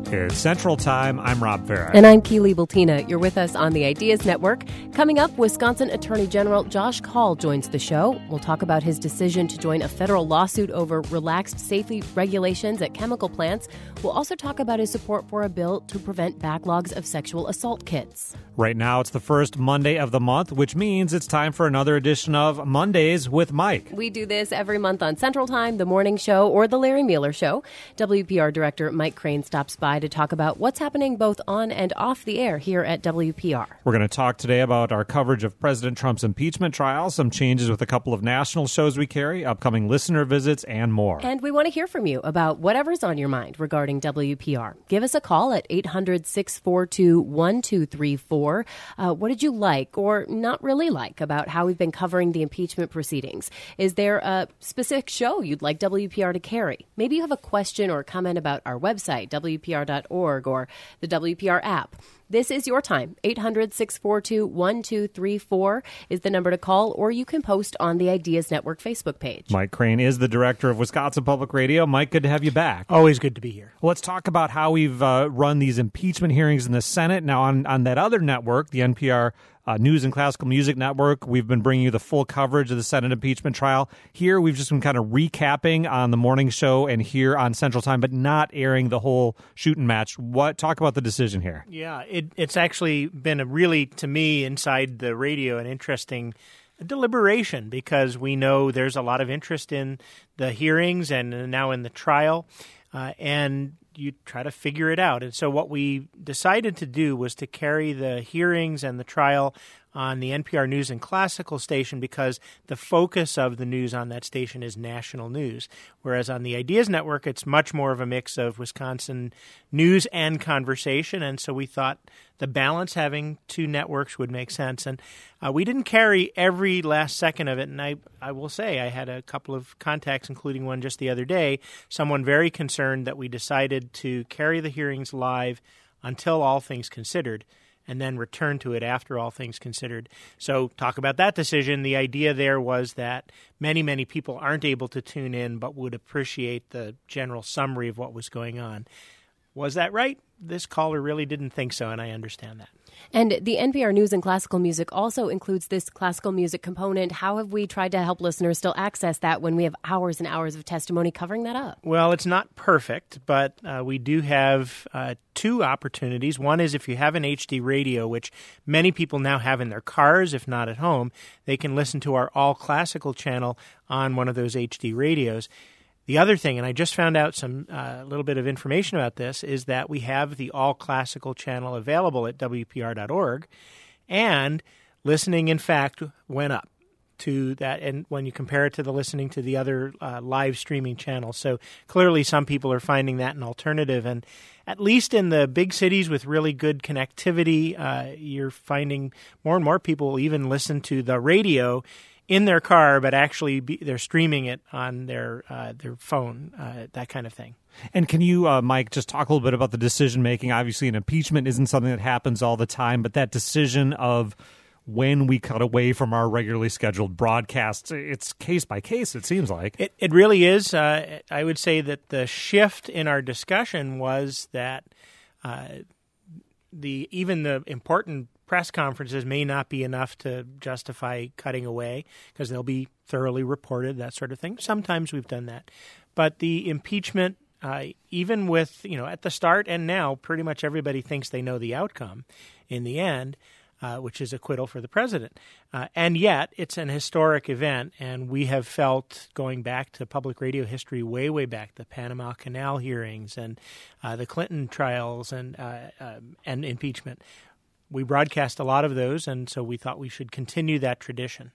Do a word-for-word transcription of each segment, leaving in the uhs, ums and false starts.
It's Central Time. I'm Rob Farah. And I'm Keely Bultina. You're with us on the Ideas Network. Coming up, Wisconsin Attorney General Josh Kaul joins the show. We'll talk about his decision to join a federal lawsuit over relaxed safety regulations at chemical plants. We'll also talk about his support for a bill to prevent backlogs of sexual assault kits. Right now, it's the first Monday of the month, which means it's time for another edition of Mondays with Mike. We do this every month on Central Time, The Morning Show, or The Larry Mueller Show. W P R Director Mike Crane stops by to talk about what's happening both on and off the air here at W P R. We're going to talk today about our coverage of President Trump's impeachment trial, some changes with a couple of national shows we carry, upcoming listener visits, and more. And we want to hear from you about whatever's on your mind regarding W P R. Give us a call at eight hundred, six four two, one two three four. Uh, what did you like or not really like about how we've been covering the impeachment proceedings? Is there a specific show you'd like W P R to carry? Maybe you have a question or comment about our website, W P R dot org, or the W P R app. This is your time. eight hundred, six four two, one two three four is the number to call, or you can post on the Ideas Network Facebook page. Mike Crane is the director of Wisconsin Public Radio. Mike, good to have you back. Always good to be here. Well, let's talk about how we've uh, run these impeachment hearings in the Senate. Now, on, on that other network, the N P R Uh, News and Classical Music Network, we've been bringing you the full coverage of the Senate impeachment trial. Here, we've just been kind of recapping on the morning show and here on Central Time, but not airing the whole shooting match. What? Talk about the decision here. Yeah, it, it's actually been a really, to me, inside the radio, an interesting deliberation because we know there's a lot of interest in the hearings and now in the trial, uh, and you try to figure it out. And so what we decided to do was to carry the hearings and the trial on the N P R News and Classical station because the focus of the news on that station is national news, whereas on the Ideas Network, it's much more of a mix of Wisconsin news and conversation. And so we thought the balance having two networks would make sense. And uh, we didn't carry every last second of it. And I, I will say I had a couple of contacts, including one just the other day, someone very concerned that we decided to carry the hearings live until All Things Considered, and then return to it after All Things Considered. So talk about that decision. The idea there was that many, many people aren't able to tune in but would appreciate the general summary of what was going on. Was that right? This caller really didn't think so, and I understand that. And the N P R News and Classical Music also includes this classical music component. How have we tried to help listeners still access that when we have hours and hours of testimony covering that up? Well, it's not perfect, but uh, we do have uh, two opportunities. One is if you have an H D radio, which many people now have in their cars, if not at home, they can listen to our All Classical channel on one of those H D radios. The other thing, and I just found out some a uh, little bit of information about this, is that we have the All Classical channel available at W P R dot org, and listening, in fact, went up to that, and when you compare it to the listening to the other uh, live streaming channels. So clearly some people are finding that an alternative, and at least in the big cities with really good connectivity, uh, you're finding more and more people even listen to the radio in their car, but actually be, they're streaming it on their uh, their phone, uh, that kind of thing. And can you, uh, Mike, just talk a little bit about the decision-making? Obviously, an impeachment isn't something that happens all the time, but that decision of when we cut away from our regularly scheduled broadcasts, it's case by case, it seems like. It, it really is. Uh, I would say that the shift in our discussion was that uh, the even the important press conferences may not be enough to justify cutting away because they'll be thoroughly reported, that sort of thing. Sometimes we've done that. But the impeachment, uh, even with, you know, at the start and now, pretty much everybody thinks they know the outcome in the end, uh, which is acquittal for the president. Uh, and yet, it's an historic event, and we have felt, going back to public radio history way, way back, the Panama Canal hearings and uh, the Clinton trials and uh, uh, and impeachment, we broadcast a lot of those, and so we thought we should continue that tradition.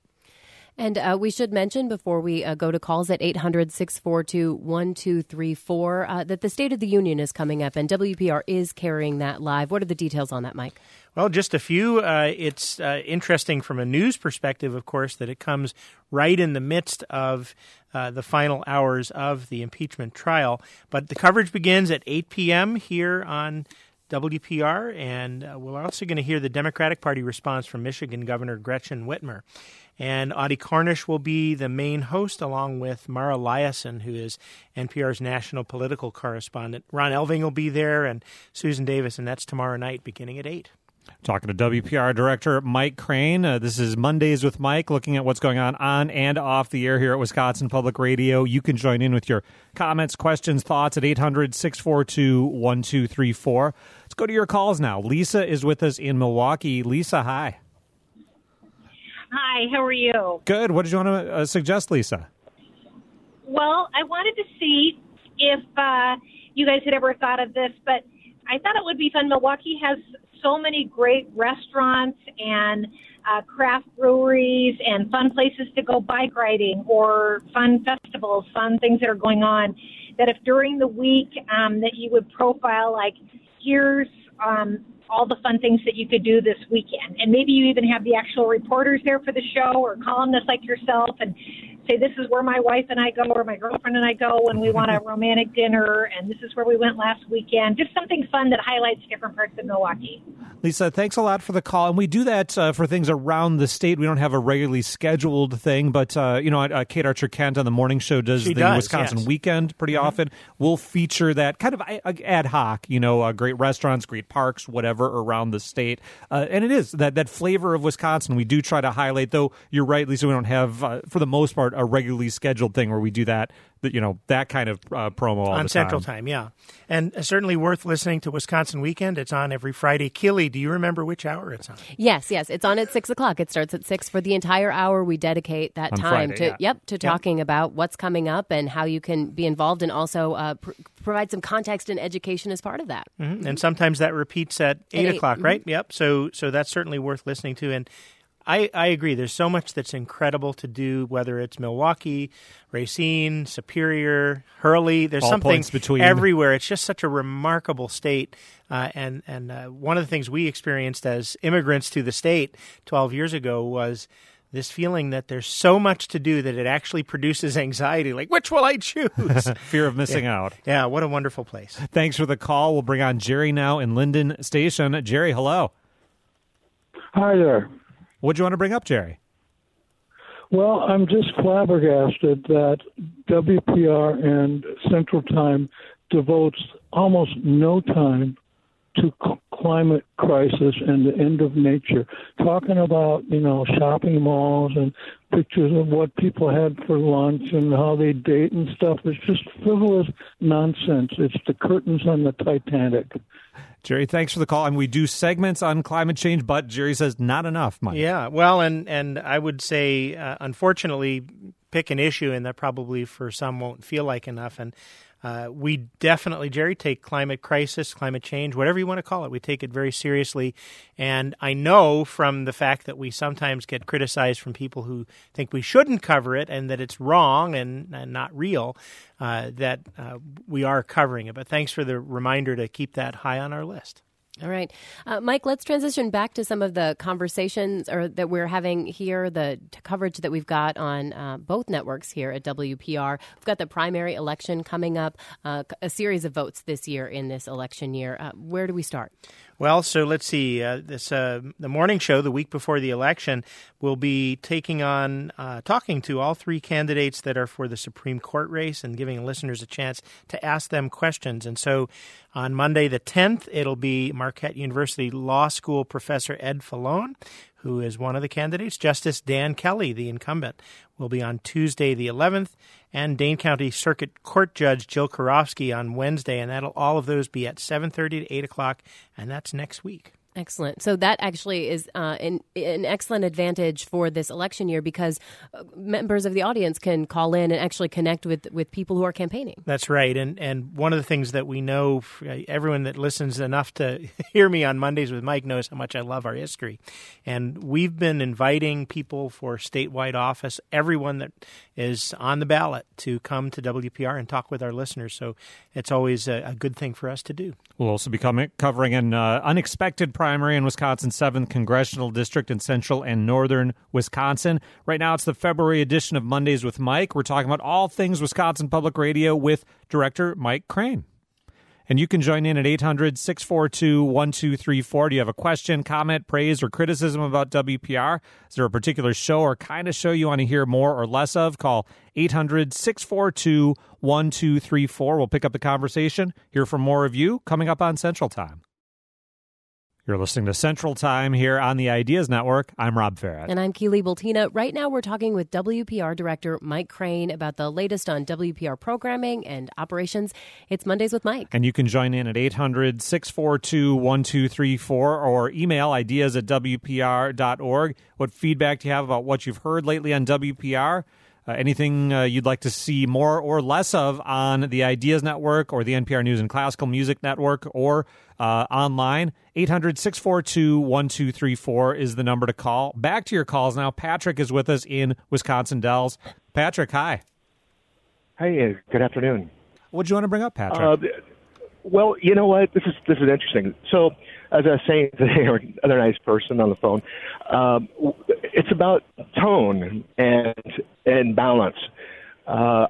And uh, we should mention before we uh, go to calls at eight hundred, six four two, one two three four uh, that the State of the Union is coming up, and W P R is carrying that live. What are the details on that, Mike? Well, just a few. Uh, it's uh, interesting from a news perspective, of course, that it comes right in the midst of uh, the final hours of the impeachment trial. But the coverage begins at eight p.m. here on W P R, and uh, we're also going to hear the Democratic Party response from Michigan Governor Gretchen Whitmer. And Audie Cornish will be the main host, along with Mara Liasson, who is N P R's national political correspondent. Ron Elving will be there, and Susan Davis, and that's tomorrow night beginning at eight. Talking to W P R Director Mike Crane. Uh, this is Mondays with Mike, looking at what's going on on and off the air here at Wisconsin Public Radio. You can join in with your comments, questions, thoughts at eight hundred, six four two, one two three four. Let's go to your calls now. Lisa is with us in Milwaukee. Lisa, hi. Hi, how are you? Good. What did you want to uh, suggest, Lisa? Well, I wanted to see if uh, you guys had ever thought of this, but I thought it would be fun. Milwaukee has so many great restaurants and uh, craft breweries and fun places to go bike riding or fun festivals, fun things that are going on, that if during the week um, that you would profile, like, here's um, all the fun things that you could do this weekend. And maybe you even have the actual reporters there for the show or columnists like yourself and say, this is where my wife and I go or my girlfriend and I go when we want a romantic dinner, and this is where we went last weekend. Just something fun that highlights different parts of Milwaukee. Lisa, thanks a lot for the call. And we do that uh, for things around the state. We don't have a regularly scheduled thing, but, uh, you know, uh, Kate Archer-Kent on the morning show does she the does, Wisconsin yes. Weekend pretty mm-hmm. often. We'll feature that kind of ad hoc, you know, uh, great restaurants, great parks, whatever, around the state. Uh, and it is that, that flavor of Wisconsin we do try to highlight, though you're right, Lisa, we don't have, uh, for the most part, a regularly scheduled thing where we do that, that you know, that kind of uh, promo all on the Central time. Time, yeah. And uh, certainly worth listening to Wisconsin Weekend. It's on every Friday. Keely, do you remember which hour it's on? Yes, yes. It's on at six o'clock. It starts at six. For the entire hour, we dedicate that on time Friday, to yeah. yep to talking yep. about what's coming up and how you can be involved and also uh, pr- provide some context and education as part of that. Mm-hmm. And sometimes that repeats at eight, eight. o'clock, right? Mm-hmm. Yep. So, so that's certainly worth listening to. And I, I agree. There's so much that's incredible to do, whether it's Milwaukee, Racine, Superior, Hurley. There's All something between. everywhere. It's just such a remarkable state. Uh, and and uh, one of the things we experienced as immigrants to the state twelve years ago was this feeling that there's so much to do that it actually produces anxiety. Like, which will I choose? Fear of missing yeah. out. Yeah, what a wonderful place. Thanks for the call. We'll bring on Jerry now in Linden Station. Jerry, hello. Hi there. What do you want to bring up, Jerry? Well, I'm just flabbergasted that W P R and Central Time devotes almost no time to c- climate crisis and the end of nature. Talking about, you know, shopping malls and pictures of what people had for lunch and how they date and stuff. It's just frivolous nonsense. It's the curtains on the Titanic. Jerry, thanks for the call. And we do segments on climate change, but Jerry says not enough, Mike. Yeah, well, and, and I would say, uh, unfortunately, pick an issue, and that probably for some won't feel like enough. And uh, we definitely, Jerry, take climate crisis, climate change, whatever you want to call it. We take it very seriously. And I know from the fact that we sometimes get criticized from people who think we shouldn't cover it and that it's wrong and, and not real, uh, that uh, we are covering it. But thanks for the reminder to keep that high on our list. All right. Uh, Mike, let's transition back to some of the conversations or that we're having here, the t- coverage that we've got on uh, both networks here at W P R. We've got the primary election coming up, uh, a series of votes this year in this election year. Uh, where do we start? Well, so let's see. Uh, this uh, the morning show the week before the election will be taking on, uh, talking to all three candidates that are for the Supreme Court race and giving listeners a chance to ask them questions. And so on Monday the tenth, it'll be Marquette University Law School professor Ed Fallone, who is one of the candidates. Justice Dan Kelly, the incumbent, will be on Tuesday the eleventh, and Dane County Circuit Court Judge Jill Karofsky on Wednesday, and that'll all of those be at seven thirty to eight o'clock, and that's next week. Excellent. So that actually is uh, an, an excellent advantage for this election year because members of the audience can call in and actually connect with, with people who are campaigning. That's right. And and one of the things that we know, everyone that listens enough to hear me on Mondays with Mike knows how much I love our history. And we've been inviting people for statewide office, everyone that is on the ballot, to come to W P R and talk with our listeners. So it's always a, a good thing for us to do. We'll also be coming, covering an uh, unexpected primary in Wisconsin's seventh Congressional District in central and northern Wisconsin. Right now, it's the February edition of Mondays with Mike. We're talking about all things Wisconsin Public Radio with Director Mike Crane. And you can join in at eight hundred, six four two, one two three four. Do you have a question, comment, praise, or criticism about W P R? Is there a particular show or kind of show you want to hear more or less of? Call eight hundred, six four two, one two three four. We'll pick up the conversation, hear from more of you, coming up on Central Time. You're listening to Central Time here on the Ideas Network. I'm Rob Farrett. And I'm Keely Bultina. Right now we're talking with W P R Director Mike Crane about the latest on W P R programming and operations. It's Mondays with Mike. And you can join in at eight hundred, six four two, one two three four or email ideas at W P R dot org. What feedback do you have about what you've heard lately on W P R? Uh, anything uh, you'd like to see more or less of on the Ideas Network or the N P R News and Classical Music Network or uh, online? eight hundred, six four two, one two three four is the number to call. Back to your calls now. Patrick is with us in Wisconsin Dells. Patrick, hi. Hey, good afternoon. What do you want to bring up, Patrick? Uh, well, you know what? This is this is interesting. So, as I was saying today, or another nice person on the phone, um, it's about tone and and balance. Uh,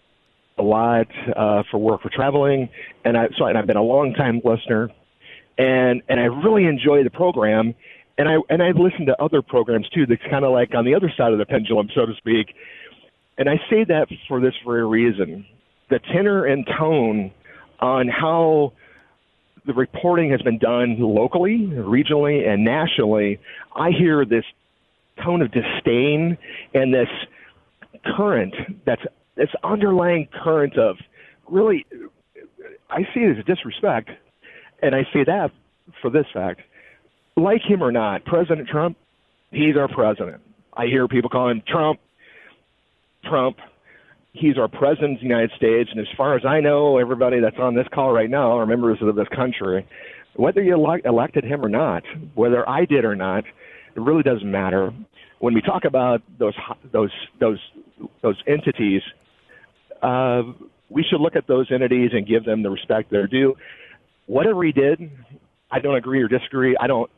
a lot uh, for work, for traveling, and I so and I've been a long time listener, and and I really enjoy the program, and I and I've listened to other programs too. That's kind of like on the other side of the pendulum, so to speak. And I say that for this very reason: the tenor and tone on how the reporting has been done locally, regionally, and nationally. I hear this tone of disdain and this current, that's this underlying current of really, I see it as disrespect, and I say that for this fact. Like him or not, President Trump, he's our president. I hear people calling Trump, Trump. He's our president of the United States, and as far as I know, everybody that's on this call right now are members of this country. Whether you elect, elected him or not, whether I did or not, it really doesn't matter. When we talk about those those those those entities, uh, we should look at those entities and give them the respect they're due. Whatever he did, I don't agree or disagree. I don't.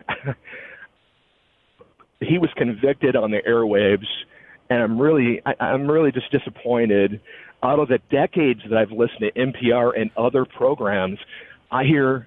He was convicted on the airwaves. And I'm really, I, I'm really just disappointed. Out of the decades that I've listened to N P R and other programs, I hear,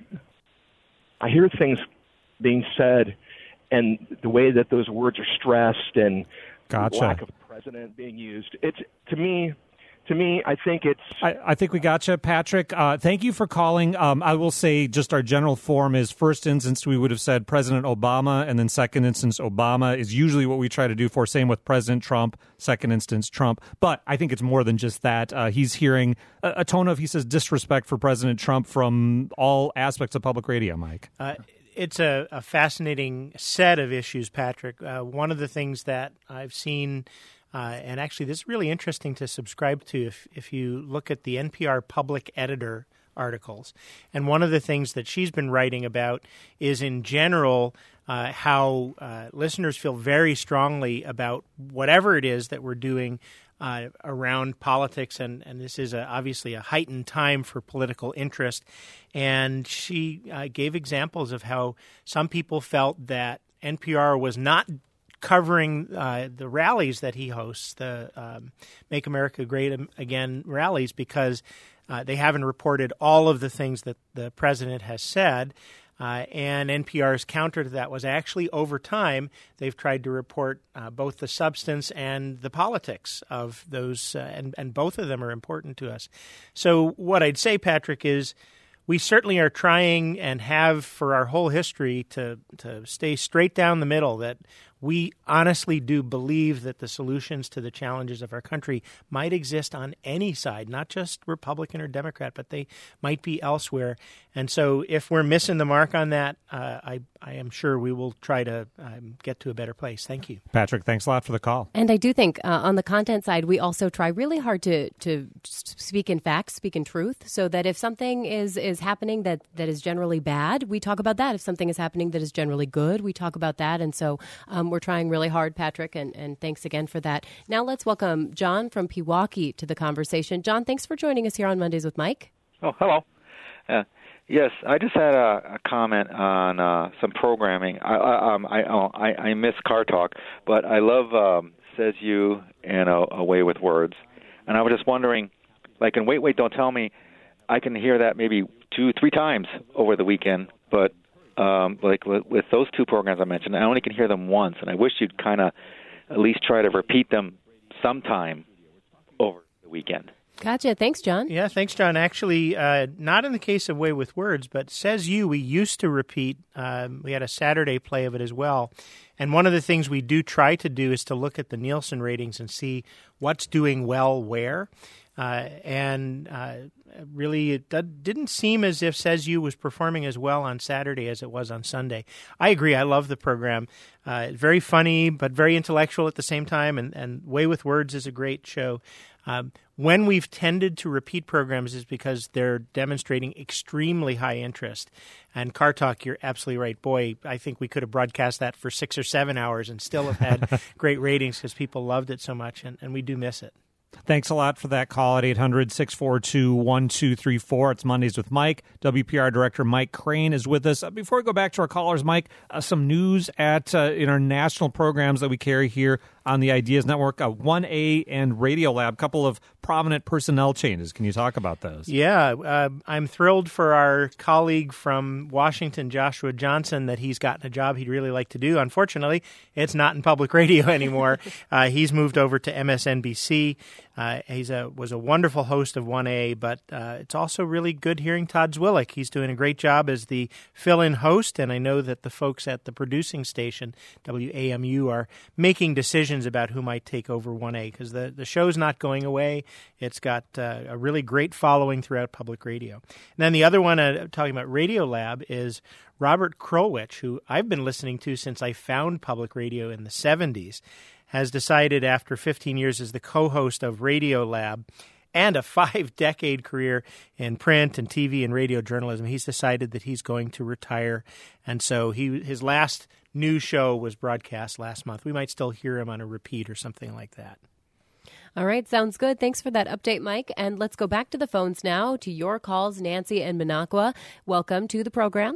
I hear things being said, and the way that those words are stressed, and gotcha. lack of president being used. It's to me. To me, I think it's... I, I think we got you, Patrick. Uh, thank you for calling. Um, I will say just our general form is first instance, we would have said President Obama, and then second instance, Obama is usually what we try to do for. Same with President Trump, second instance, Trump. But I think it's more than just that. Uh, he's hearing a, a tone of, he says, disrespect for President Trump from all aspects of public radio, Mike. Uh, it's a, a fascinating set of issues, Patrick. Uh, one of the things that I've seen... Uh, and actually, this is really interesting to subscribe to if, if you look at the N P R Public Editor articles. And one of the things that she's been writing about is, in general, uh, how uh, listeners feel very strongly about whatever it is that we're doing uh, around politics. And, and this is a, obviously a heightened time for political interest. And she uh, gave examples of how some people felt that N P R was not covering uh, the rallies that he hosts, the um, Make America Great Again rallies, because uh, they haven't reported all of the things that the president has said. Uh, and N P R's counter to that was actually, over time, they've tried to report uh, both the substance and the politics of those, uh, and, and both of them are important to us. So what I'd say, Patrick, is we certainly are trying and have for our whole history to, to stay straight down the middle, that we honestly do believe that the solutions to the challenges of our country might exist on any side, not just Republican or Democrat, but they might be elsewhere. And so if we're missing the mark on that, uh, I, I am sure we will try to um, get to a better place. Thank you. Patrick, thanks a lot for the call. And I do think uh, on the content side, we also try really hard to to speak in facts, speak in truth, so that if something is, is happening that, that is generally bad, we talk about that. If something is happening that is generally good, we talk about that. And so um, we're trying really hard, Patrick, and, and thanks again for that. Now let's welcome John from Pewaukee to the conversation. John, thanks for joining us here on Mondays with Mike. Oh, hello. Uh, yes, I just had a, a comment on uh, some programming. I I, um, I, oh, I I miss Car Talk, but I love um, Says You and a, a Way with Words. And I was just wondering, like in Wait, Wait, Don't Tell Me, I can hear that maybe two, three times over the weekend. But um, like with, with those two programs I mentioned, I only can hear them once, and I wish you'd kind of at least try to repeat them sometime over the weekend. Gotcha. Thanks, John. Yeah, thanks, John. Actually, uh, not in the case of Way with Words, but Says You, we used to repeat. Um, we had a Saturday play of it as well. And one of the things we do try to do is to look at the Nielsen ratings and see what's doing well where. Uh, and uh, really, it didn't seem as if Says You was performing as well on Saturday as it was on Sunday. I agree. I love the program. Uh, very funny, but very intellectual at the same time. And, and Way with Words is a great show. Um, when we've tended to repeat programs is because they're demonstrating extremely high interest. And Car Talk, you're absolutely right. Boy, I think we could have broadcast that for six or seven hours and still have had great ratings because people loved it so much, and, and we do miss it. Thanks a lot for that call at eight hundred, six four two, one two three four. It's Mondays with Mike. W P R Director Mike Crane is with us. Uh, before we go back to our callers, Mike, uh, some news at uh, in our national programs that we carry here on the Ideas Network, uh, one A and Radiolab, a couple of prominent personnel changes. Can you talk about those? Yeah, uh, I'm thrilled for our colleague from Washington, Joshua Johnson, that he's gotten a job he'd really like to do. Unfortunately, it's not in public radio anymore. uh, he's moved over to M S N B C. Uh, he's a was a wonderful host of one A, but uh, it's also really good hearing Todd Zwillich. He's doing a great job as the fill-in host, and I know that the folks at the producing station, W A M U, are making decisions about who might take over one A, because the, the show's not going away. It's got uh, a really great following throughout public radio. And then the other one, uh, talking about Radiolab, is Robert Krulwich, who I've been listening to since I found public radio in the seventies, has decided after fifteen years as the co-host of Radiolab and a five-decade career in print and T V and radio journalism, he's decided that he's going to retire. And so he his last new show was broadcast last month. We might still hear him on a repeat or something like that. All right, sounds good. Thanks for that update, Mike. And let's go back to the phones now, to your calls, Nancy and Minocqua. Welcome to the program.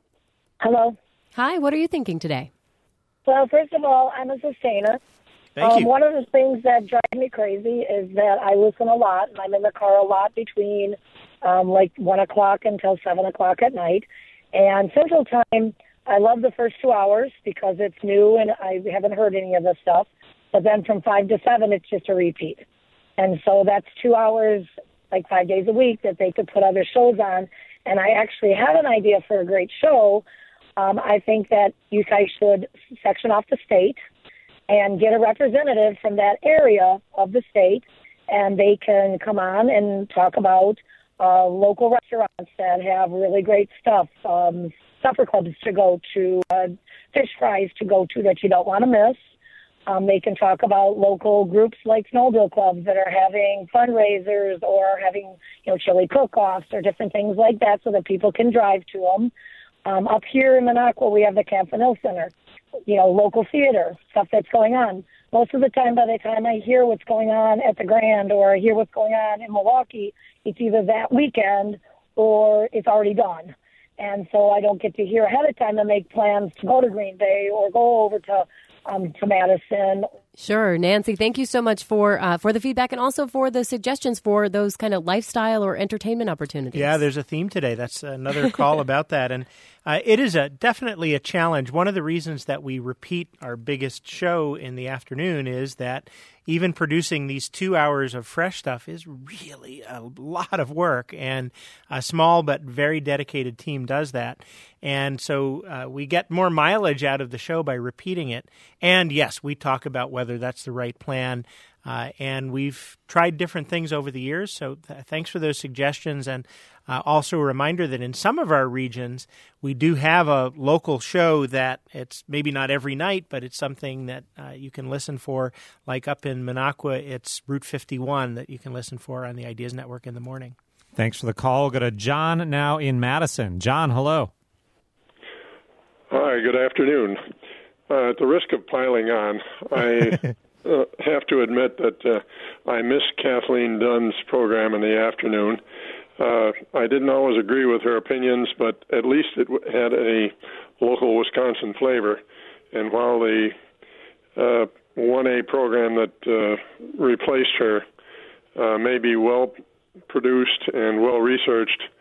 Hello. Hi, what are you thinking today? Well, first of all, I'm a sustainer. Thank um, you. One of the things that drives me crazy is that I listen a lot, and I'm in the car a lot between um, like one o'clock until seven o'clock at night. And Central Time, I love the first two hours because it's new and I haven't heard any of this stuff. But then from five to seven, it's just a repeat. And so that's two hours, like five days a week, that they could put other shows on. And I actually have an idea for a great show. Um, I think that you guys should section off the state and get a representative from that area of the state, and they can come on and talk about uh, local restaurants that have really great stuff, um, supper clubs to go to, uh, fish fries to go to that you don't want to miss. Um, they can talk about local groups like snowmobile clubs that are having fundraisers or having, you know, chili cook-offs or different things like that so that people can drive to them. Um, up here in Minocqua, we have the Campanile Center, you know, local theater, stuff that's going on. Most of the time, by the time I hear what's going on at the Grand or I hear what's going on in Milwaukee, it's either that weekend or it's already done. And so I don't get to hear ahead of time to make plans to go to Green Bay or go over to um, to Madison. Sure. Nancy, thank you so much for uh, for the feedback and also for the suggestions for those kind of lifestyle or entertainment opportunities. Yeah, there's a theme today. That's another call about that. And uh, it is a definitely a challenge. One of the reasons that we repeat our biggest show in the afternoon is that even producing these two hours of fresh stuff is really a lot of work, and a small but very dedicated team does that. And so uh, we get more mileage out of the show by repeating it. And yes, we talk about whether that's the right plan. Uh, and we've tried different things over the years. So th- thanks for those suggestions. And uh, also a reminder that in some of our regions, we do have a local show that it's maybe not every night, but it's something that uh, you can listen for. Like up in Minocqua, it's Route fifty-one that you can listen for on the Ideas Network in the morning. Thanks for the call. We'll go to John now in Madison. John, hello. Hi, good afternoon. Uh, at the risk of piling on, I uh, have to admit that uh, I missed Kathleen Dunn's program in the afternoon. Uh, I didn't always agree with her opinions, but at least it w- had a local Wisconsin flavor. And while the uh, one A program that uh, replaced her uh, may be well produced and well researched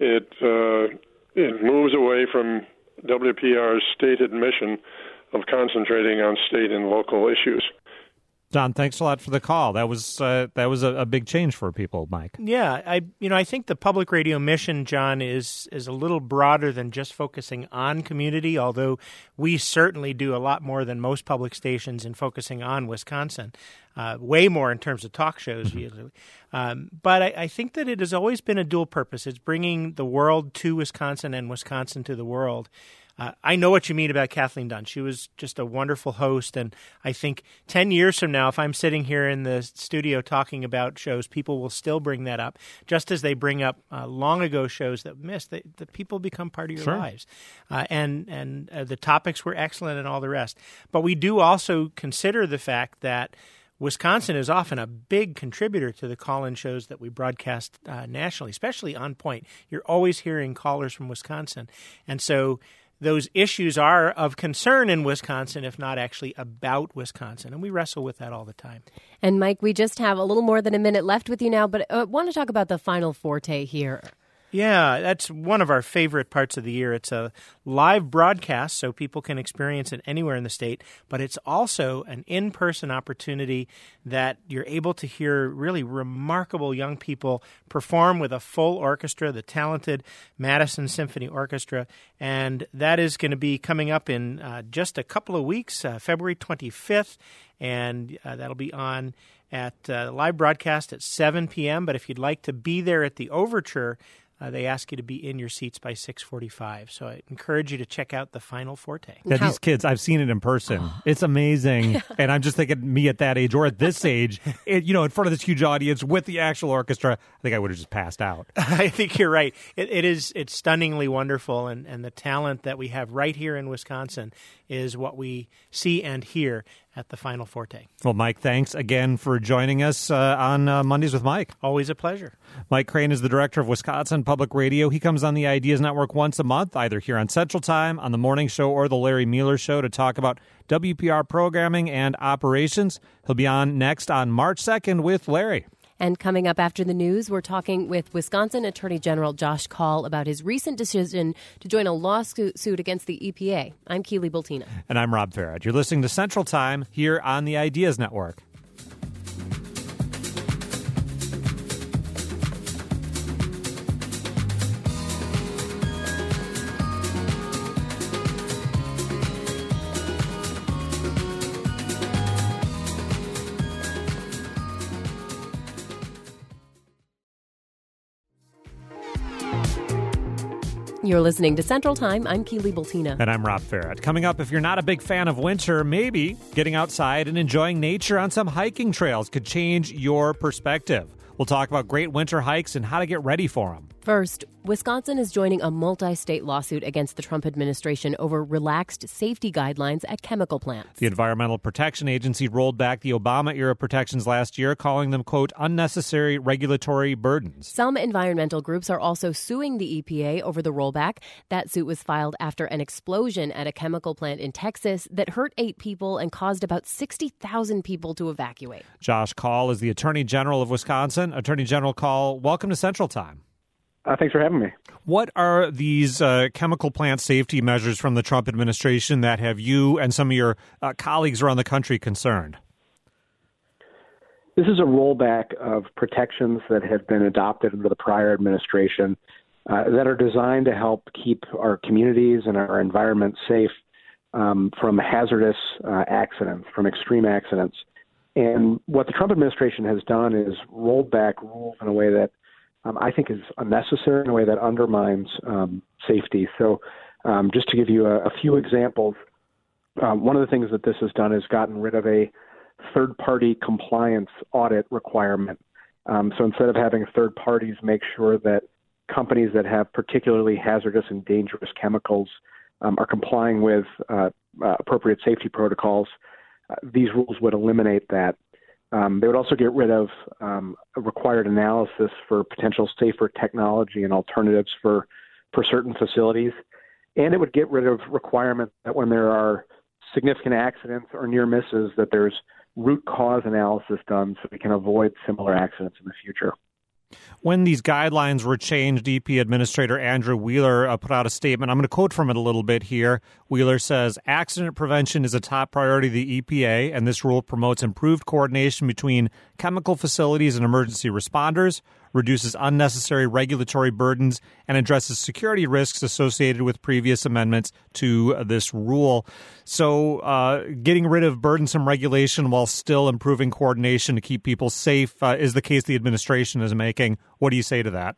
it uh, it moves away from W P R's stated mission of concentrating on state and local issues. John, thanks a lot for the call. That was uh, that was a, a big change for people, Mike. Yeah, I you know I think the public radio mission, John, is is a little broader than just focusing on community. Although we certainly do a lot more than most public stations in focusing on Wisconsin, uh, way more in terms of talk shows mm-hmm. usually. Um, but I, I think that it has always been a dual purpose. It's bringing the world to Wisconsin and Wisconsin to the world. Uh, I know what you mean about Kathleen Dunn. She was just a wonderful host, and I think ten years from now, if I'm sitting here in the studio talking about shows, people will still bring that up, just as they bring up uh, long ago shows that missed. They, the people become part of your sure. lives, uh, and and uh, the topics were excellent and all the rest. But we do also consider the fact that Wisconsin is often a big contributor to the call-in shows that we broadcast uh, nationally, especially On Point. You're always hearing callers from Wisconsin, and so those issues are of concern in Wisconsin, if not actually about Wisconsin. And we wrestle with that all the time. And Mike, we just have a little more than a minute left with you now, but I want to talk about the Final Forte here. Yeah, that's one of our favorite parts of the year. It's a live broadcast, so people can experience it anywhere in the state, but it's also an in-person opportunity that you're able to hear really remarkable young people perform with a full orchestra, the talented Madison Symphony Orchestra, and that is going to be coming up in uh, just a couple of weeks, uh, February twenty-fifth, and uh, that'll be on at uh, live broadcast at seven p.m., but if you'd like to be there at the Overture, Uh, they ask you to be in your seats by six forty-five. So I encourage you to check out the Final Forte. Yeah, these kids, I've seen it in person. It's amazing. And I'm just thinking, me at that age or at this age, it, you know, in front of this huge audience with the actual orchestra, I think I would have just passed out. I think you're right. It, it is. It's stunningly wonderful. And, and the talent that we have right here in Wisconsin is what we see and hear at the Final Forte. Well, Mike, thanks again for joining us uh, on uh, Mondays with Mike. Always a pleasure. Mike Crane is the director of Wisconsin Public Radio. He comes on the Ideas Network once a month, either here on Central Time, on the Morning Show, or the Larry Mueller Show to talk about W P R programming and operations. He'll be on next on March second with Larry. And coming up after the news, we're talking with Wisconsin Attorney General Josh Kaul about his recent decision to join a lawsuit against the E P A. I'm Keely Bultina. And I'm Rob Farad. You're listening to Central Time here on the Ideas Network. You're listening to Central Time. I'm Keely Bultina. And I'm Rob Farad. Coming up, if you're not a big fan of winter, maybe getting outside and enjoying nature on some hiking trails could change your perspective. We'll talk about great winter hikes and how to get ready for them. First, Wisconsin is joining a multi-state lawsuit against the Trump administration over relaxed safety guidelines at chemical plants. The Environmental Protection Agency rolled back the Obama-era protections last year, calling them, quote, unnecessary regulatory burdens. Some environmental groups are also suing the E P A over the rollback. That suit was filed after an explosion at a chemical plant in Texas that hurt eight people and caused about sixty thousand people to evacuate. Josh Kaul is the Attorney General of Wisconsin. Attorney General Kaul, welcome to Central Time. Uh, thanks for having me. What are these uh, chemical plant safety measures from the Trump administration that have you and some of your uh, colleagues around the country concerned? This is a rollback of protections that have been adopted under the prior administration uh, that are designed to help keep our communities and our environment safe um, from hazardous uh, accidents, from extreme accidents. And what the Trump administration has done is rolled back rules in a way that Um, I think is unnecessary, in a way that undermines um, safety. So um, just to give you a, a few examples, um, one of the things that this has done is gotten rid of a third-party compliance audit requirement. Um, so instead of having third parties make sure that companies that have particularly hazardous and dangerous chemicals um, are complying with uh, uh, appropriate safety protocols, uh, these rules would eliminate that. Um, they would also get rid of um, a required analysis for potential safer technology and alternatives for, for certain facilities. And it would get rid of requirements that when there are significant accidents or near misses, that there's root cause analysis done so we can avoid similar accidents in the future. When these guidelines were changed, E P A Administrator Andrew Wheeler uh, put out a statement. I'm going to quote from it a little bit here. Wheeler says, accident prevention is a top priority of the E P A, and this rule promotes improved coordination between chemical facilities and emergency responders, reduces unnecessary regulatory burdens, and addresses security risks associated with previous amendments to this rule. So uh, getting rid of burdensome regulation while still improving coordination to keep people safe uh, is the case the administration is making. What do you say to that?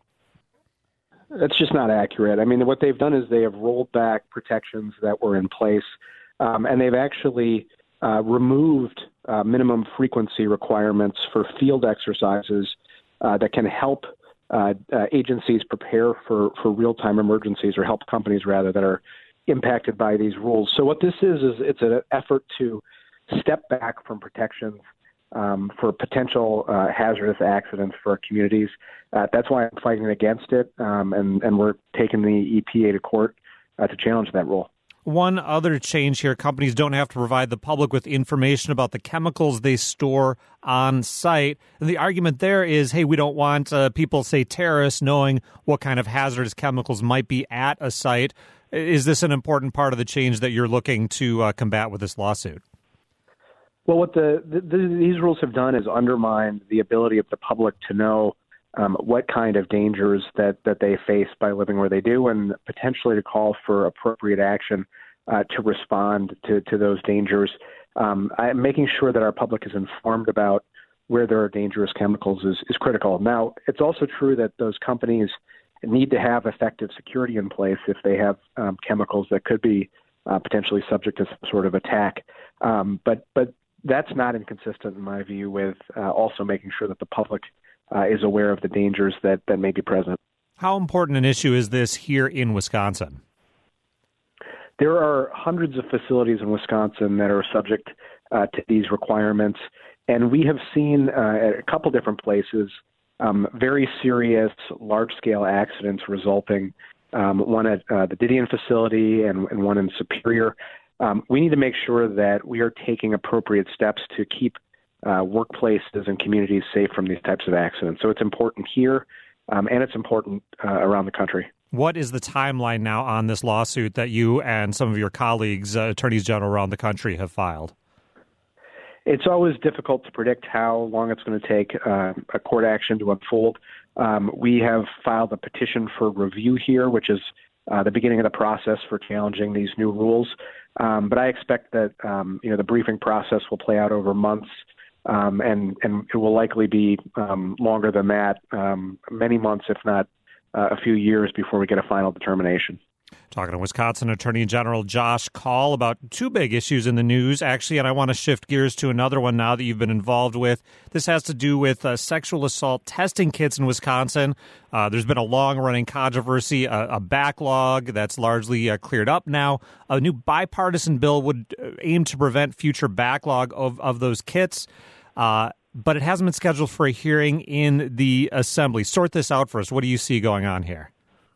That's just not accurate. I mean, what they've done is they have rolled back protections that were in place, um, and they've actually uh, removed uh, minimum frequency requirements for field exercises Uh, that can help uh, uh, agencies prepare for, for real-time emergencies, or help companies, rather, that are impacted by these rules. So what this is, is it's an effort to step back from protections um, for potential uh, hazardous accidents for our communities. Uh, that's why I'm fighting against it, um, and, and we're taking the E P A to court uh, to challenge that rule. One other change here, companies don't have to provide the public with information about the chemicals they store on site. And the argument there is, hey, we don't want uh, people, say terrorists, knowing what kind of hazardous chemicals might be at a site. Is this an important part of the change that you're looking to uh, combat with this lawsuit? Well, what the, the, the these rules have done is undermine the ability of the public to know Um, what kind of dangers that, that they face by living where they do, and potentially to call for appropriate action uh, to respond to, to those dangers. Um, I, making sure that our public is informed about where there are dangerous chemicals is, is critical. Now, it's also true that those companies need to have effective security in place if they have um, chemicals that could be uh, potentially subject to some sort of attack. Um, but, but that's not inconsistent, in my view, with uh, also making sure that the public Uh, is aware of the dangers that, that may be present. How important an issue is this here in Wisconsin? There are hundreds of facilities in Wisconsin that are subject uh, to these requirements, and we have seen uh, at a couple different places um, very serious, large-scale accidents resulting, um, one at uh, the Didion facility and, and one in Superior. Um, we need to make sure that we are taking appropriate steps to keep Uh, workplaces and communities safe from these types of accidents. So it's important here, um, and it's important uh, around the country. What is the timeline now on this lawsuit that you and some of your colleagues, uh, attorneys general around the country, have filed? It's always difficult to predict how long it's going to take uh, a court action to unfold. Um, we have filed a petition for review here, which is uh, the beginning of the process for challenging these new rules. Um, but I expect that um, you know the briefing process will play out over months. Um, and, and it will likely be um, longer than that, um, many months, if not uh, a few years, before we get a final determination. Talking to Wisconsin Attorney General Josh Kaul about two big issues in the news, actually, and I want to shift gears to another one now that you've been involved with. This has to do with uh, sexual assault testing kits in Wisconsin. Uh, there's been a long-running controversy, a, a backlog that's largely uh, cleared up now. A new bipartisan bill would aim to prevent future backlog of, of those kits. Uh, but it hasn't been scheduled for a hearing in the Assembly. Sort this out for us. What do you see going on here?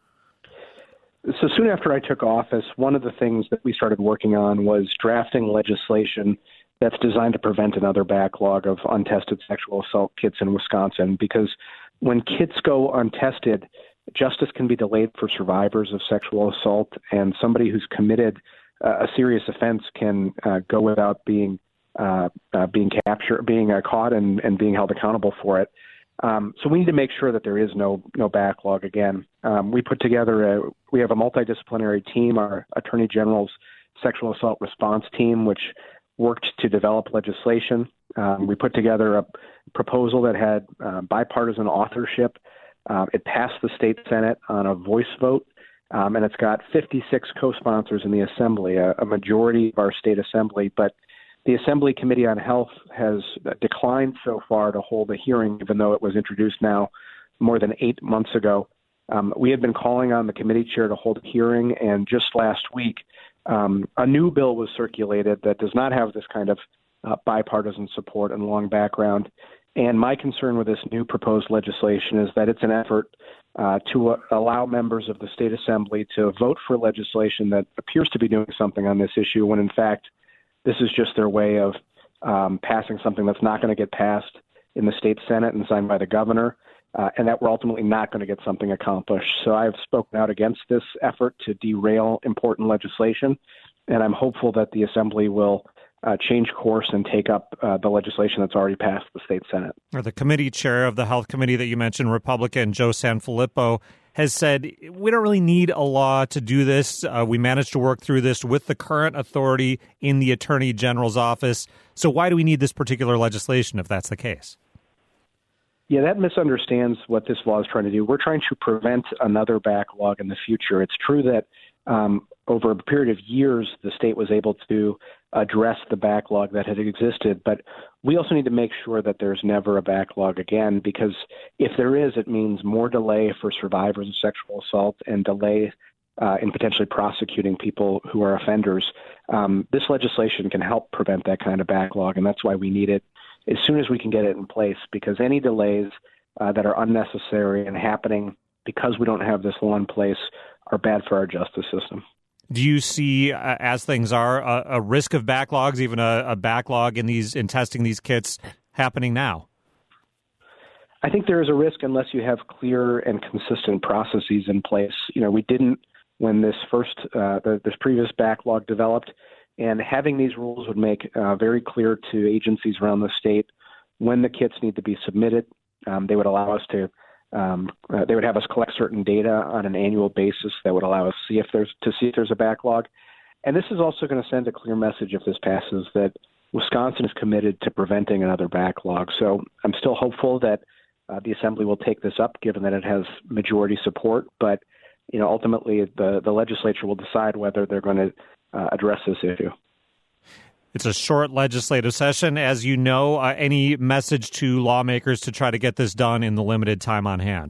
So soon after I took office, one of the things that we started working on was drafting legislation that's designed to prevent another backlog of untested sexual assault kits in Wisconsin. Because when kits go untested, justice can be delayed for survivors of sexual assault, and somebody who's committed uh, a serious offense can uh, go without being Uh, uh, being captured, being uh, caught, and, and being held accountable for it. Um, so we need to make sure that there is no no backlog again. Um, we put together a we have a multidisciplinary team, our Attorney General's Sexual Assault Response Team, which worked to develop legislation. Um, we put together a proposal that had uh, bipartisan authorship. Uh, it passed the state Senate on a voice vote, um, and it's got fifty-six co-sponsors in the Assembly, a, a majority of our state Assembly, but the Assembly Committee on Health has declined so far to hold a hearing, even though it was introduced now more than eight months ago. Um, we had been calling on the committee chair to hold a hearing, and just last week, um, a new bill was circulated that does not have this kind of uh, bipartisan support and long background. And my concern with this new proposed legislation is that it's an effort uh, to uh, allow members of the state Assembly to vote for legislation that appears to be doing something on this issue, when in fact, this is just their way of um, passing something that's not going to get passed in the state Senate and signed by the governor. uh, and that we're ultimately not going to get something accomplished. So I've spoken out against this effort to derail important legislation, and I'm hopeful that the Assembly will Uh, change course and take up uh, the legislation that's already passed the state Senate. Or the committee chair of the health committee that you mentioned, Republican Joe Sanfilippo, has said we don't really need a law to do this. Uh, we managed to work through this with the current authority in the Attorney General's office. So why do we need this particular legislation if that's the case? Yeah, that misunderstands what this law is trying to do. We're trying to prevent another backlog in the future. It's true that um, over a period of years, the state was able to address the backlog that had existed, but we also need to make sure that there's never a backlog again, because if there is, it means more delay for survivors of sexual assault and delay uh, in potentially prosecuting people who are offenders. Um, this legislation can help prevent that kind of backlog, and that's why we need it as soon as we can get it in place, because any delays uh, that are unnecessary and happening because we don't have this law in place are bad for our justice system. Do you see, uh, as things are, a, a risk of backlogs, even a, a backlog in these in testing these kits happening now? I think there is a risk unless you have clear and consistent processes in place. You know, we didn't when this first uh, the, this previous backlog developed, and having these rules would make uh, very clear to agencies around the state when the kits need to be submitted. Um, they would allow us to. Um, uh, they would have us collect certain data on an annual basis that would allow us see if there's to see if there's a backlog. And this is also going to send a clear message, if this passes, that Wisconsin is committed to preventing another backlog. So I'm still hopeful that uh, the Assembly will take this up, given that it has majority support. But you know, ultimately, the the legislature will decide whether they're going to uh, address this issue. It's a short legislative session. As you know, uh, any message to lawmakers to try to get this done in the limited time on hand?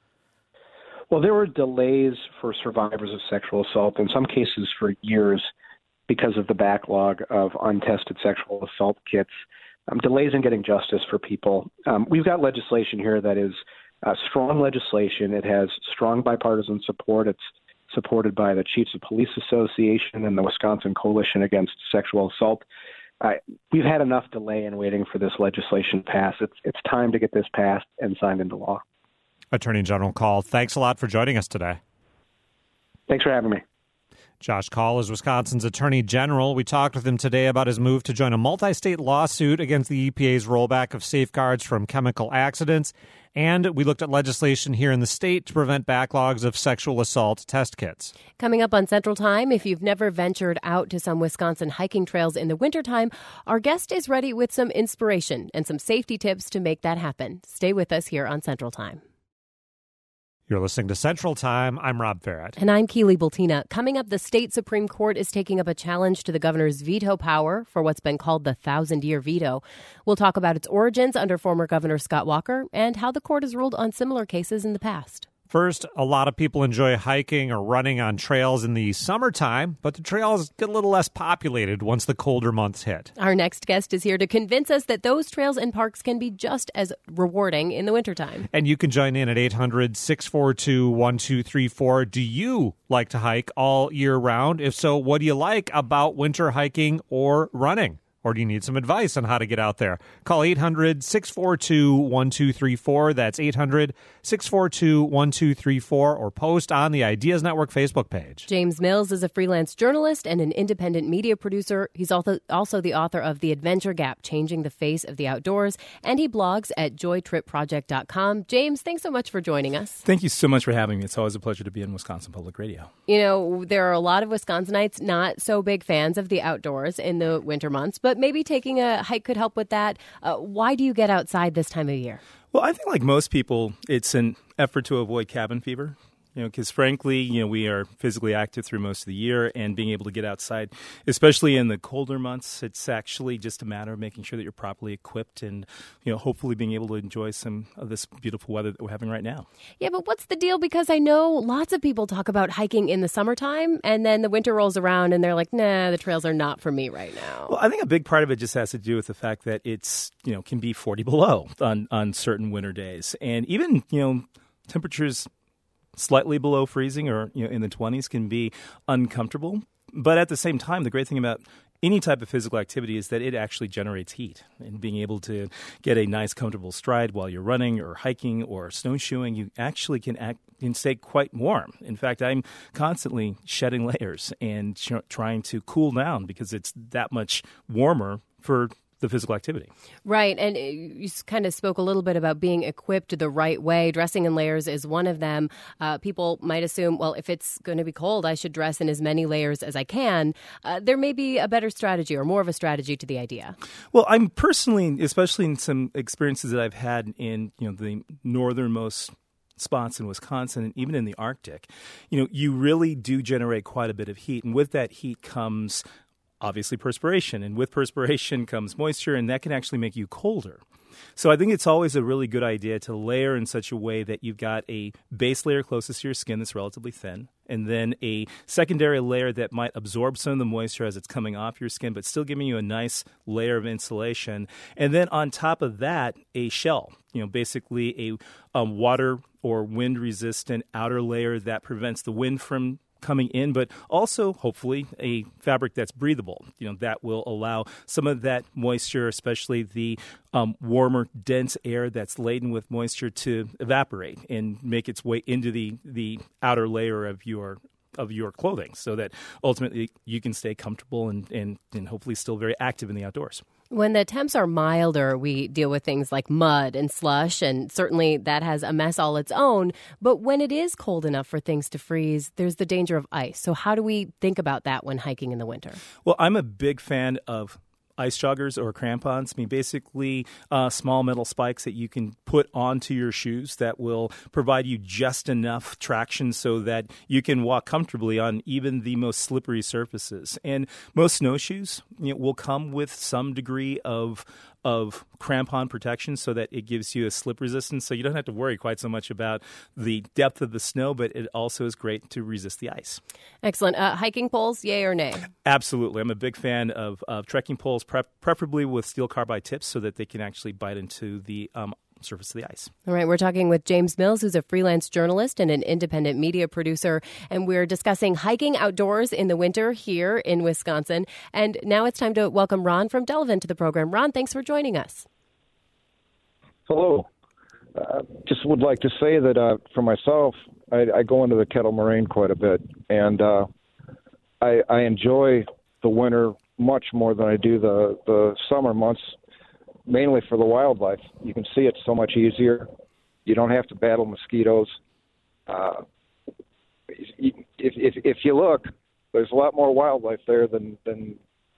Well, there were delays for survivors of sexual assault, in some cases for years, because of the backlog of untested sexual assault kits, um, delays in getting justice for people. Um, we've got legislation here that is uh, strong legislation. It has strong bipartisan support. It's supported by the Chiefs of Police Association and the Wisconsin Coalition Against Sexual Assault. Uh, we've had enough delay in waiting for this legislation to pass. It's, it's time to get this passed and signed into law. Attorney General Kahl, thanks a lot for joining us today. Thanks for having me. Josh Kahl is Wisconsin's Attorney General. We talked with him today about his move to join a multi-state lawsuit against the E P A's rollback of safeguards from chemical accidents. And we looked at legislation here in the state to prevent backlogs of sexual assault test kits. Coming up on Central Time, if you've never ventured out to some Wisconsin hiking trails in the wintertime, our guest is ready with some inspiration and some safety tips to make that happen. Stay with us here on Central Time. You're listening to Central Time. I'm Rob Farrett. And I'm Keely Bultina. Coming up, the state Supreme Court is taking up a challenge to the governor's veto power for what's been called the thousand-year veto. We'll talk about its origins under former Governor Scott Walker and how the court has ruled on similar cases in the past. First, a lot of people enjoy hiking or running on trails in the summertime, but the trails get a little less populated once the colder months hit. Our next guest is here to convince us that those trails and parks can be just as rewarding in the wintertime. And you can join in at eight hundred, six four two, one two three four. Do you like to hike all year round? If so, what do you like about winter hiking or running? Or do you need some advice on how to get out there? Call eight hundred, six four two, one two three four. That's eight hundred, six four two, one two three four. Or post on the Ideas Network Facebook page. James Mills is a freelance journalist and an independent media producer. He's also, also the author of The Adventure Gap, Changing the Face of the Outdoors. And he blogs at joy trip project dot com. James, thanks so much for joining us. Thank you so much for having me. It's always a pleasure to be in Wisconsin Public Radio. You know, there are a lot of Wisconsinites not so big fans of the outdoors in the winter months, but maybe taking a hike could help with that. Uh, why do you get outside this time of year? Well, I think like most people, it's an effort to avoid cabin fever. You know, because frankly, you know, we are physically active through most of the year, and being able to get outside, especially in the colder months, it's actually just a matter of making sure that you're properly equipped and, you know, hopefully being able to enjoy some of this beautiful weather that we're having right now. Yeah, but what's the deal? Because I know lots of people talk about hiking in the summertime, and then the winter rolls around and they're like, nah, the trails are not for me right now. Well, I think a big part of it just has to do with the fact that it's, you know, can be forty below on, on certain winter days. And even, you know, temperatures slightly below freezing or, you know, in the twenties can be uncomfortable. but at the same time, the great thing about any type of physical activity is that it actually generates heat. And being able to get a nice, comfortable stride while you're running or hiking or snowshoeing, you actually can act, can stay quite warm. In fact, I'm constantly shedding layers and ch- trying to cool down because it's that much warmer for the physical activity. Right. And you kind of spoke a little bit about being equipped the right way. Dressing in layers is one of them. Uh, people might assume, well, if it's going to be cold, I should dress in as many layers as I can. Uh, there may be a better strategy or more of a strategy to the idea. Well, I'm personally, especially in some experiences that I've had in, you know, the northernmost spots in Wisconsin and even in the Arctic, you know, you really do generate quite a bit of heat. And with that heat comes obviously perspiration, and with perspiration comes moisture, and that can actually make you colder. So I think it's always a really good idea to layer in such a way that you've got a base layer closest to your skin that's relatively thin, and then a secondary layer that might absorb some of the moisture as it's coming off your skin, but still giving you a nice layer of insulation. And then on top of that, a shell, you know, basically a um, water or wind-resistant outer layer that prevents the wind from coming in, but also hopefully a fabric that's breathable, you know, that will allow some of that moisture, especially the um, warmer, dense air that's laden with moisture, to evaporate and make its way into the, the outer layer of your of your clothing, so that ultimately you can stay comfortable and, and, and hopefully still very active in the outdoors. When the temps are milder, we deal with things like mud and slush, and certainly that has a mess all its own. But when it is cold enough for things to freeze, there's the danger of ice. So how do we think about that when hiking in the winter? Well, I'm a big fan of ice joggers or crampons. I mean, basically uh, small metal spikes that you can put onto your shoes that will provide you just enough traction so that you can walk comfortably on even the most slippery surfaces. And most snowshoes, you know, will come with some degree of of crampon protection so that it gives you a slip resistance, so you don't have to worry quite so much about the depth of the snow, but it also is great to resist the ice. Excellent. Uh, hiking poles, yay or nay? Absolutely. I'm a big fan of, of trekking poles, pre- preferably with steel carbide tips so that they can actually bite into the um, surface of the ice. All right, we're talking with James Mills, who's a freelance journalist and an independent media producer, and we're discussing hiking outdoors in the winter here in Wisconsin. And now it's time to welcome Ron from Delavan to the program. Ron, thanks for joining us. Hello. Uh, just would like to say that uh, for myself, I, I go into the Kettle Moraine quite a bit, and uh, I, I enjoy the winter much more than I do the, the summer months, mainly for the wildlife. You can see it so much easier. You don't have to battle mosquitoes. Uh, if, if, if you look, there's a lot more wildlife there than, than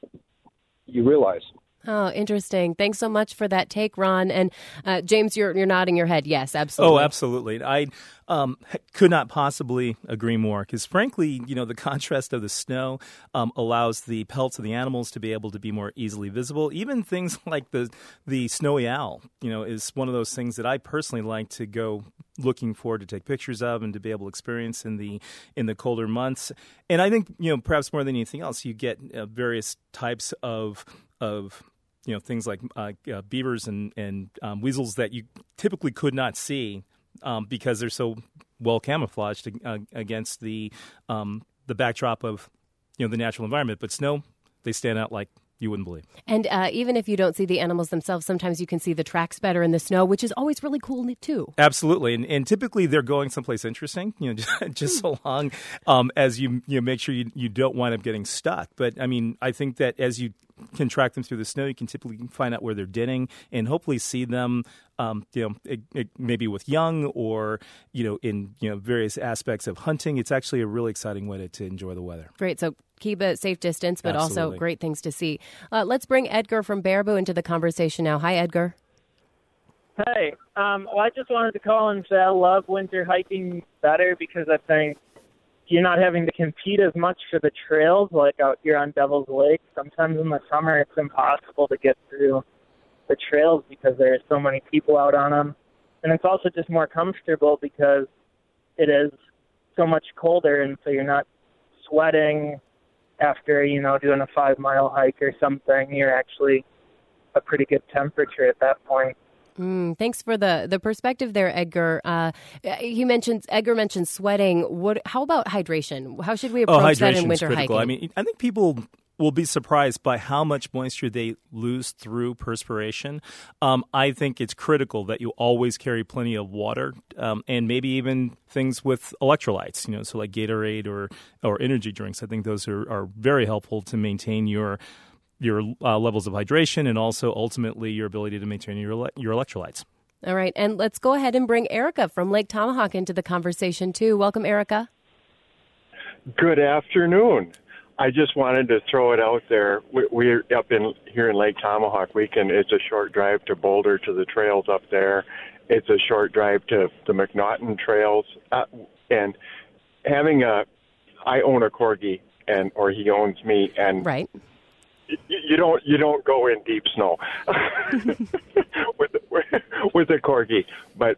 you realize. Oh, interesting. Thanks so much for that take, Ron. And uh, James, you're you're nodding your head. Yes, absolutely. Oh, absolutely. I um, could not possibly agree more because, frankly, you know, the contrast of the snow um, allows the pelts of the animals to be able to be more easily visible. Even things like the the snowy owl, you know, is one of those things that I personally like to go looking forward to take pictures of and to be able to experience in the in the colder months. And I think, you know, perhaps more than anything else, you get uh, various types of of you know things like uh, uh, beavers and and um, weasels that you typically could not see um, because they're so well camouflaged uh, against the um, the backdrop of you know the natural environment. But snow, they stand out like you wouldn't believe. And uh, even if you don't see the animals themselves, sometimes you can see the tracks better in the snow, which is always really cool too. Absolutely, and, and typically they're going someplace interesting, you know, just, just so long um, as you you know, make sure you you don't wind up getting stuck. But I mean, I think that as you can track them through the snow, you can typically find out where they're denning and hopefully see them, um, you know, it, it, maybe with young or, you know, in, you know, various aspects of hunting. It's actually a really exciting way to, to enjoy the weather. Great. So keep a safe distance, but Absolutely. Also great things to see. Uh, let's bring Edgar from Baraboo into the conversation now. Hi, Edgar. Hey, um, well, I just wanted to call and say I love winter hiking better because I think you're not having to compete as much for the trails like out here on Devil's Lake. Sometimes in the summer it's impossible to get through the trails because there are so many people out on them. And it's also just more comfortable because it is so much colder, and so you're not sweating after, you know, doing a five-mile hike or something. You're actually a pretty good temperature at that point. Mm, thanks for the, the perspective there, Edgar. Uh, he mentions Edgar mentioned sweating. What? How about hydration? How should we approach oh, that in winter critical. hiking? I mean, I think people will be surprised by how much moisture they lose through perspiration. Um, I think it's critical that you always carry plenty of water, um, and maybe even things with electrolytes, you know, so like Gatorade or, or energy drinks. I think those are, are very helpful to maintain your your uh, levels of hydration and also ultimately your ability to maintain your your electrolytes. All right, and let's go ahead and bring Erica from Lake Tomahawk into the conversation too. Welcome, Erica. Good afternoon. I just wanted to throw it out there. We're up in here in Lake Tomahawk. We can. It's a short drive to Boulder to the trails up there. It's a short drive to the McNaughton trails. Uh, and having a, I own a corgi, and or he owns me, and right. You, you don't you don't go in deep snow with with a corgi, but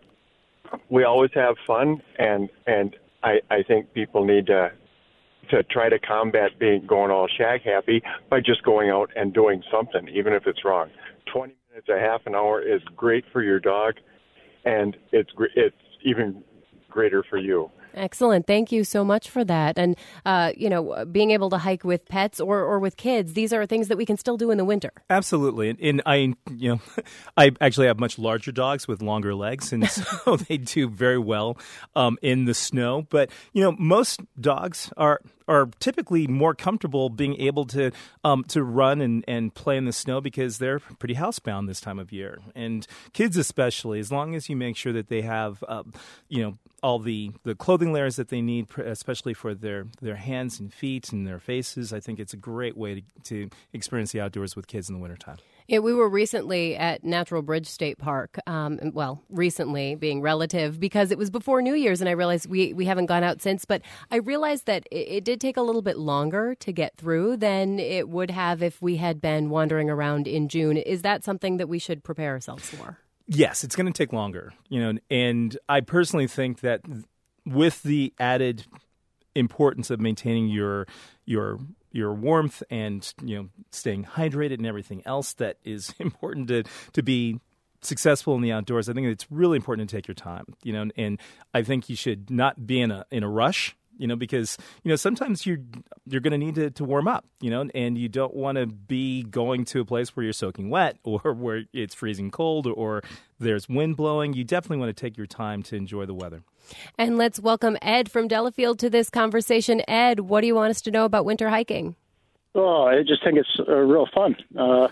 we always have fun, and and I I think people need to. to try to combat being going all shag happy by just going out and doing something, even if it's wrong. twenty minutes, a half an hour is great for your dog, and it's it's even greater for you. Excellent. Thank you so much for that. And, uh, you know, being able to hike with pets or, or with kids, these are things that we can still do in the winter. Absolutely. And, and I, you know, I actually have much larger dogs with longer legs, and so they do very well um, in the snow. But, you know, most dogs are are typically more comfortable being able to um, to run and, and play in the snow because they're pretty housebound this time of year. And kids especially, as long as you make sure that they have, uh, you know, all the, the clothing layers that they need, especially for their, their hands and feet and their faces, I think it's a great way to, to experience the outdoors with kids in the wintertime. Yeah, we were recently at Natural Bridge State Park, um, well, recently being relative, because it was before New Year's, and I realized we, we haven't gone out since, but I realized that it, it did take a little bit longer to get through than it would have if we had been wandering around in June. Is that something that we should prepare ourselves for? Yes, it's going to take longer, you know, and I personally think that with the added importance of maintaining your your your warmth and, you know, staying hydrated and everything else that is important to to be successful in the outdoors, I think it's really important to take your time, you know, and I think you should not be in a in a rush. You know, because, you know, sometimes you're, you're going to need to, to warm up, you know, and you don't want to be going to a place where you're soaking wet or where it's freezing cold or there's wind blowing. You definitely want to take your time to enjoy the weather. And let's welcome Ed from Delafield to this conversation. Ed, what do you want us to know about winter hiking? Oh, I just think it's uh, real fun. Uh,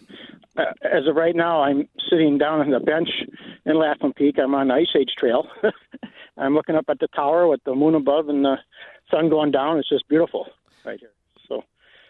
as of right now, I'm sitting down on the bench in Lapham Peak. I'm on the Ice Age Trail. I'm looking up at the tower with the moon above and the sun going down. It's just beautiful right here. So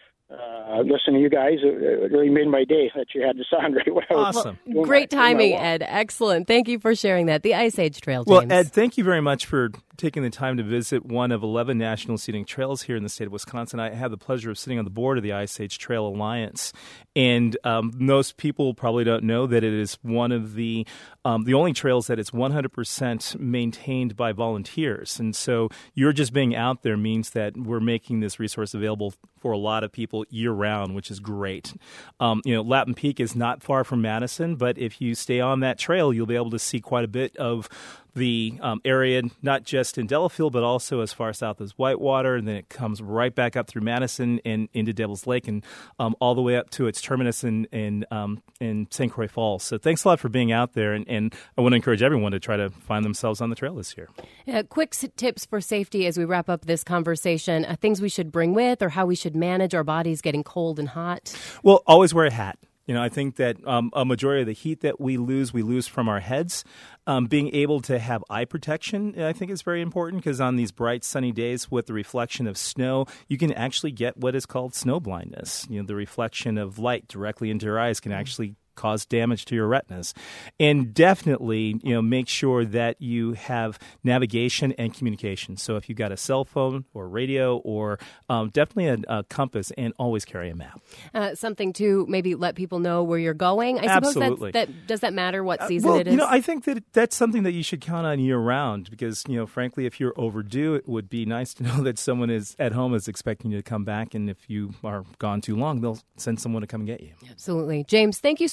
uh, listening to you guys, it really made my day that you had this on right when I was awesome. doing Great my, timing, doing my Ed. Excellent. Thank you for sharing that. The Ice Age Trail, James. Well, Ed, thank you very much for taking the time to visit one of eleven national scenic trails here in the state of Wisconsin. I had the pleasure of sitting on the board of the Ice Age Trail Alliance, and um, most people probably don't know that it is one of the um, the only trails that is one hundred percent maintained by volunteers. And so you're just being out there means that we're making this resource available for a lot of people year-round, which is great. Um, you know, Lapham Peak is not far from Madison, but if you stay on that trail, you'll be able to see quite a bit of the um, area, not just in Delafield, but also as far south as Whitewater, and then it comes right back up through Madison and into Devil's Lake, and um, all the way up to its terminus in in, um, in Saint Croix Falls. So thanks a lot for being out there, and, and I want to encourage everyone to try to find themselves on the trail this year. Uh, quick s- tips for safety as we wrap up this conversation, uh, things we should bring with or how we should manage our bodies getting cold and hot. Well, always wear a hat. You know, I think that um, a majority of the heat that we lose, we lose from our heads. Um, being able to have eye protection, I think, is very important because on these bright, sunny days with the reflection of snow, you can actually get what is called snow blindness. You know, the reflection of light directly into your eyes can actually cause damage to your retinas. And definitely, you know, make sure that you have navigation and communication. So if you've got a cell phone or radio or um, definitely a, a compass, and always carry a map. Uh, something to maybe let people know where you're going. I Absolutely. suppose that's, that does that matter what season uh, well, it is? You know, I think that that's something that you should count on year round because, you know, frankly, if you're overdue, it would be nice to know that someone is at home is expecting you to come back. And if you are gone too long, they'll send someone to come and get you. Absolutely. James, thank you so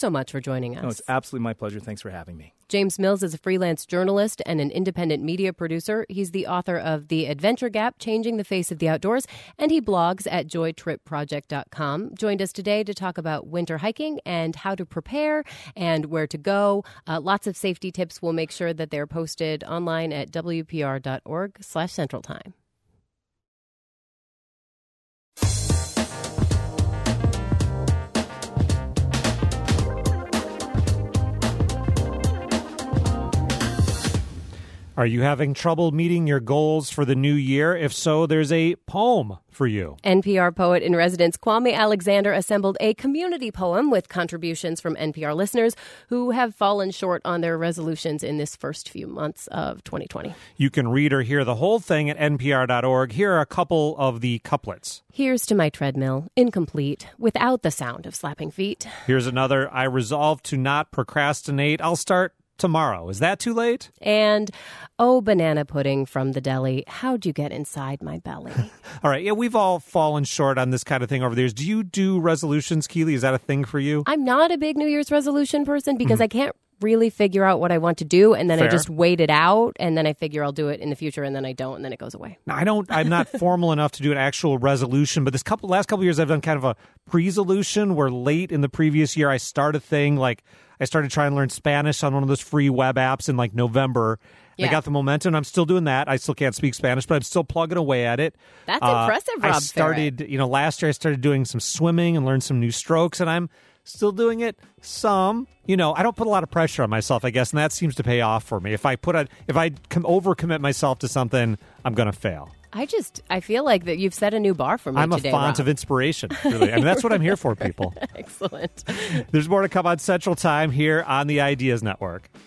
so much for joining us. No, it's absolutely my pleasure. Thanks for having me. James Mills is a freelance journalist and an independent media producer. He's the author of The Adventure Gap, Changing the Face of the Outdoors, and he blogs at joy trip project dot com. Joined us today to talk about winter hiking and how to prepare and where to go. Uh, lots of safety tips. We'll make sure that they're posted online at w p r dot org slash central time. Are you having trouble meeting your goals for the new year? If so, there's a poem for you. N P R poet in residence Kwame Alexander assembled a community poem with contributions from N P R listeners who have fallen short on their resolutions in this first few months of twenty twenty. You can read or hear the whole thing at n p r dot org. Here are a couple of the couplets. Here's to my treadmill, incomplete, without the sound of slapping feet. Here's another. I resolve to not procrastinate. I'll start tomorrow. Is that too late? And, oh, banana pudding from the deli. How'd you get inside my belly? All right. Yeah, we've all fallen short on this kind of thing over the years. Do you do resolutions, Keely? Is that a thing for you? I'm not a big New Year's resolution person because mm. I can't really figure out what I want to do, and then Fair. I just wait it out, and then I figure I'll do it in the future, and then I don't, and then it goes away. Now, I don't. I'm not formal enough to do an actual resolution, but this couple last couple of years, I've done kind of a pre-solution where late in the previous year, I start a thing like I started trying to learn Spanish on one of those free web apps in like November. Yeah. I got the momentum. I'm still doing that. I still can't speak Spanish, but I'm still plugging away at it. That's uh, impressive, Rob I started, Ferret. you know, last year I started doing some swimming and learned some new strokes, and I'm still doing it some. You know, I don't put a lot of pressure on myself, I guess, and that seems to pay off for me. If I put a, if I com- overcommit myself to something, I'm going to fail. I just, I feel like that you've set a new bar for me I'm today, a font Rob. of inspiration, really. I mean, that's what I'm here for, people. Excellent. There's more to come on Central Time here on the Ideas Network.